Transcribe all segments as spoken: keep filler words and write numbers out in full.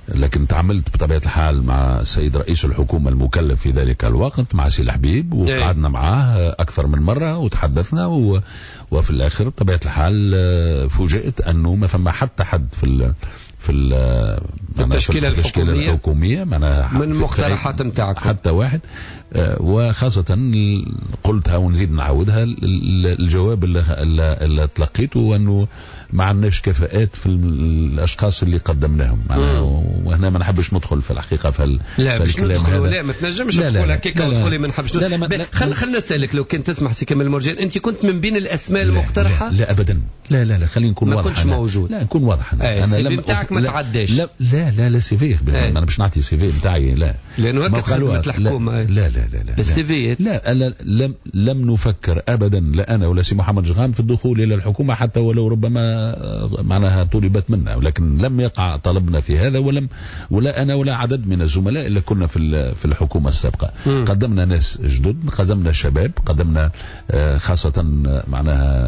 لكن تعاملت بطبيعة الحال مع السيد رئيس الحكومة المكلف في ذلك الوقت مع سي الحبيب، وقعدنا معاه أكثر من مرة وتحدثنا و... وفي الآخر بطبيعة الحال فوجئت أنه ما فما حتى حد في في التشكيلة الحكومية, الحكومية من المقترحات نتاعكم حتى واحد. وخاصة قلتها ونزيد نعودها، الجواب اللي, اللي تلقيته أنه ما عندناش كفاءات في الأشخاص اللي قدمناهم. وهنا ما نحبش ندخل في الحقيقة في لا باش ندخلوا، لا ما تنجمش تقول هكاك وتقولي ما نحبش. خل خلنا نسألك، لو كنت تسمح سي كمال مرجان، أنت كنت من بين الأسماء لا المقترحة؟ لا, لا أبدا، لا لا لا خلينا نكون واضح. ما كنتش موجود؟ لا نكون واضح. أنا السيفي نتاعك ما تعداش؟ لا لا لا لا سيفي أنا باش نعطي سيفي نتاعي لا، لأنه هكا خدمة الحكومة. لا لا لا لا السيفيات لا, لا لم لم نفكر أبدا لا أنا ولا سي محمد جغام في الدخول إلى الحكومة، حتى ولو ربما معناها طلبت منا، ولكن لم يقع طلبنا في هذا، ولم ولا أنا ولا عدد من الزملاء اللي كنا في في الحكومة السابقة. م. قدمنا ناس جدد، قدمنا شباب، قدمنا خاصة معناها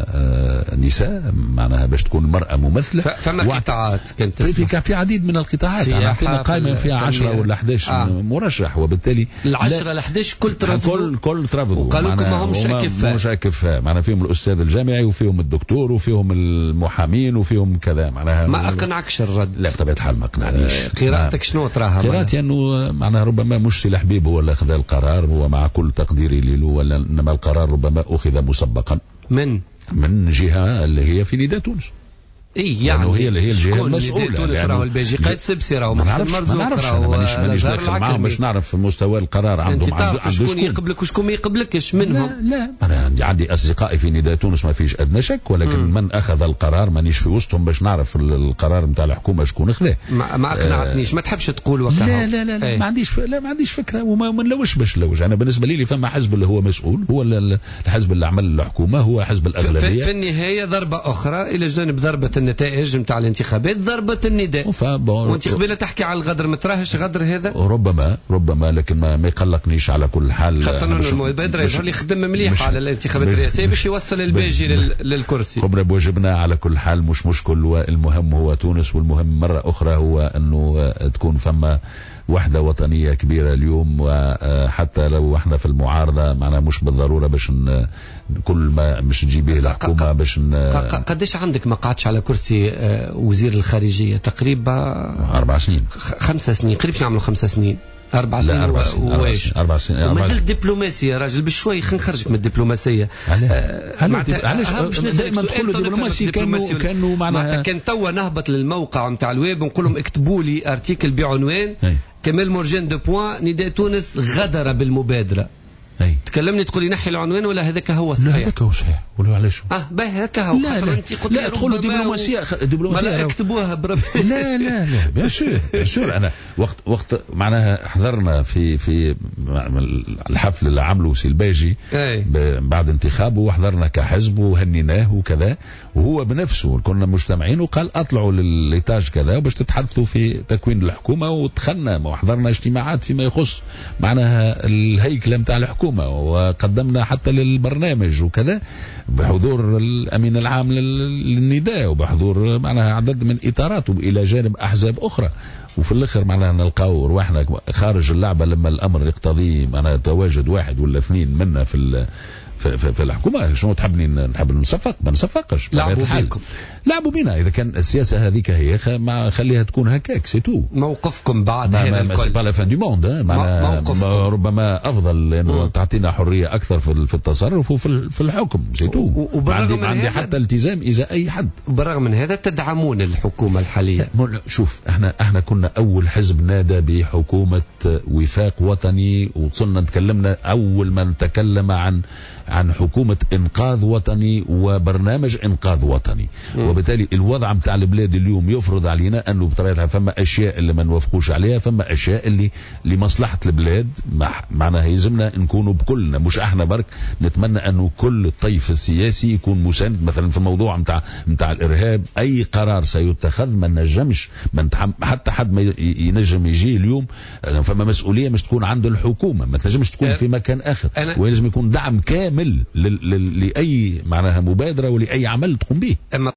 نساء، معناها باش تكون المرأة ممثلة. فما قطاعات كانت في في عديد من القطاعات عندنا قائمة فيها عشرة ولا أحد عشر آه. مرشح، وبالتالي العشرة ل أحد عشر كل ترفضوا كل كل ترفضوا وقالوا لكم ما همش كفاء، مش كفاء. معناها فيهم الأستاذ الجامعي وفيهم الدكتور وفيهم المحامين وفيهم كذا. معناها ما أقنعكش الرد؟ لا بطبيعة الحال ما أقنعنيش. قراءتك شنو تراها؟ قراءتي أنه معناها ربما مش سي الحبيب هو اللي أخذ القرار، هو مع كل تقديري له، ولا إنما القرار ربما أخذ مسبقا من من جهة اللي هي في نداء تونس. إيه يعني هي اللي هي الجهة المسؤولة. تونس راهو الباجي قايد سبسي راهو محسن مرزوق راهو مانيش داخل معاهم باش نعرف مستوى القرار عندهم. انت تعرف شكون يقبلك وشكون ما يقبلكش منهم؟ لا لا انا عندي اصدقائي في نداء تونس ما فيش ادنى شك، ولكن م. من اخذ القرار مانيش في وسطهم باش نعرف القرار نتاع الحكومه شكون اخذه. ما, ما اقنعتنيش. آه ما تحبش تقول وكذا؟ لا لا لا, لا ما عنديش لا ما عنديش فكره، وما نلوش باش نلوج. انا بالنسبه لي فما حزب اللي هو مسؤول، هو الحزب اللي عمل الحكومه، هو حزب الاغلبيه. في النهايه ضربه اخرى الى جانب ضربه النتائج نتاع الانتخابات، ضربة النداء. وانت قبيله تحكي على الغدر، ما تراهش غدر هذا؟ ربما ربما لكن ما, ما يقلقنيش على كل حال. خاصة انه المبادرة يظهر لي خدم مليح على الانتخابات الرئاسية باش يوصل الباجي للكرسي. قمنا بواجبنا على كل حال، مش مشكل. والمهم هو تونس، والمهم مرة أخرى هو أنه تكون فما وحدة وطنية كبيرة اليوم. وحتى لو احنا في المعارضة معنا مش بالضرورة باش كل ما مش تجيبه الحكومة باش. قديش عندك ما قعدش على كرسي وزير الخارجية؟ تقريبا أربع سنين خمسة سنين قريب نعملوا خمسة سنين أربع سنين أربع سنين وواش أربع سنين وما زلت دبلوماسي يا راجل بشوي. خلينا نخرجك من الدبلوماسية. علاش دائما نقولوا دبلوماسي كانوا كانوا معناها كان توا نهبط للموقع نتاع الويب ونقول لهم اكتبوا لي ارتيكل بعنوان كمال مرجان دو بوان نداء تونس غدر بالمبادرة. أي. تكلمني تقول لي نحي العنوان ولا هذاك هو الصحيح؟ لا هذاك هو صحيح. ولا علاش؟ اه باهي هكا هو. لا لا انت قلت لا ادخلوا دبلوماسيه و... دبلوماسيه لا اكتبوها بربي. لا لا لا بيان سور بيان سور. انا وقت وقت معناها حضرنا في في الحفل اللي عمله سي الباجي بعد انتخابه، وحضرنا كحزب وهنيناه وكذا، وهو بنفسه كنا مجتمعين وقال اطلعوا للإيتاج كذا باش تتحدثوا في تكوين الحكومه، ودخلنا وحضرنا اجتماعات فيما يخص معناها الهيكله نتاع الحكومه، وقدمنا حتى للبرنامج وكذا بحضور الأمين العام للنداء وبحضور معناها عدد من إطارات وإلى جانب أحزاب أخرى. وفي الآخر معناها نلقاو رواحنا خارج اللعبة لما الأمر يقتضي معناها تواجد واحد ولا اثنين منا في في, في, في الحكومة. شنو تحبني نحب نصفق؟ ما نصفقش. لعبوا بيكم، لعبوا بينا. إذا كان السياسة هذيك هي ما خليها تكون هكاك سيتو. موقفكم بعد هذا الكل سي با لا فان دو موند. ربما أفضل لأنه تعطينا حرية أكثر في, في التصرف وفي في الحكم سيتو. عندي, عندي حتى التزام إذا أي حد. وبالرغم من هذا تدعمون الحكومة الحالية. شوف احنا احنا كنا أول حزب نادى بحكومة وفاق وطني، وصلنا تكلمنا أول ما نتكلم عن عن حكومة إنقاذ وطني وبرنامج إنقاذ وطني. م. وبالتالي الوضع متاع البلاد اليوم يفرض علينا أنه بطبيعة الحال فما أشياء اللي ما نوافقوش عليها، فما أشياء اللي لمصلحة البلاد معناها يلزمنا نكونوا بكلنا، مش احنا برك. نتمنى أنه كل الطيف السياسي يكون مساند. مثلا في الموضوع متاع متاع الإرهاب أي قرار سيتخذ ما نجمش من حتى حد ما ينجم يجي اليوم، فما مسؤولية مش تكون عند الحكومة، ما تنجمش تكون في مكان آخر، ولازم يكون دعم كامل لأي معناها مبادرة ولأي عمل تقوم به.